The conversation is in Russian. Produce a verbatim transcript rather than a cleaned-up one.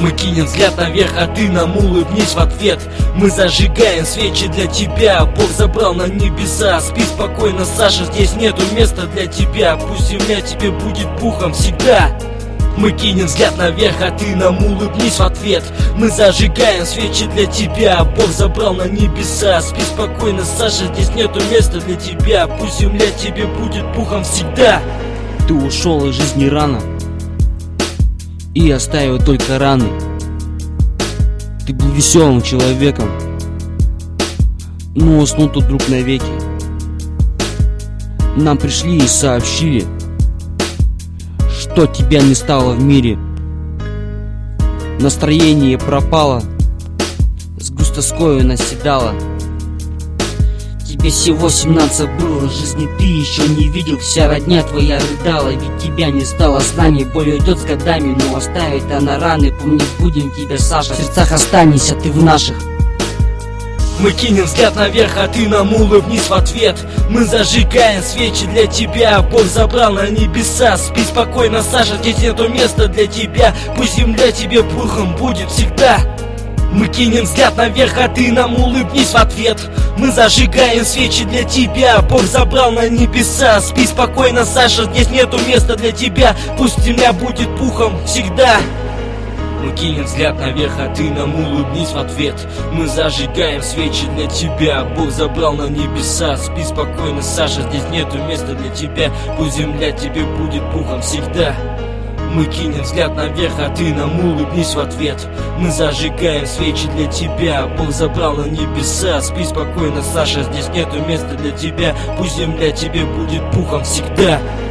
Мы кинем взгляд наверх, а ты нам улыбнись в ответ. Мы зажигаем свечи для тебя, Бог забрал на небеса. Спи спокойно, Саша, здесь нету места для тебя. Пусть земля тебе будет пухом всегда. Мы кинем взгляд наверх, а ты нам улыбнись в ответ. Мы зажигаем свечи для тебя, Бог забрал на небеса. Спи спокойно, Саша, здесь нету места для тебя. Пусть земля тебе будет пухом всегда. Ты ушел из жизни рано и оставил только раны. Ты был веселым человеком, но уснул тут вдруг навеки. Нам пришли и сообщили, что тебя не стало в мире. Настроение пропало, с грусть тоскою наседало. Тебе всего семнадцать было, жизни ты еще не видел. Вся родня твоя рыдала, ведь тебя не стало с нами. Боль идет с годами, но оставит она раны. Помнить будем тебя, Саша, в сердцах останешься ты в наших. Мы кинем взгляд наверх, а ты нам улыбнись в ответ. Мы зажигаем свечи для тебя, Бог забрал на небеса. Спи спокойно, Саша, здесь нету места для тебя. Пусть земля тебе пухом будет всегда. Мы кинем взгляд наверх, а ты нам улыбнись в ответ. Мы зажигаем свечи для тебя, Бог забрал на небеса. Спи спокойно, Саша, здесь нету места для тебя. Пусть земля будет пухом всегда. Мы кинем взгляд наверх, а ты нам улыбнись в ответ. Мы зажигаем свечи для тебя, Бог забрал на небеса. Спи спокойно, Саша, здесь нету места для тебя. Пусть земля тебе будет пухом всегда. Мы кинем взгляд наверх, а ты нам улыбнись в ответ. Мы зажигаем свечи для тебя, Бог забрал на небеса. Спи спокойно, Саша, здесь нету места для тебя. Пусть земля тебе будет пухом всегда.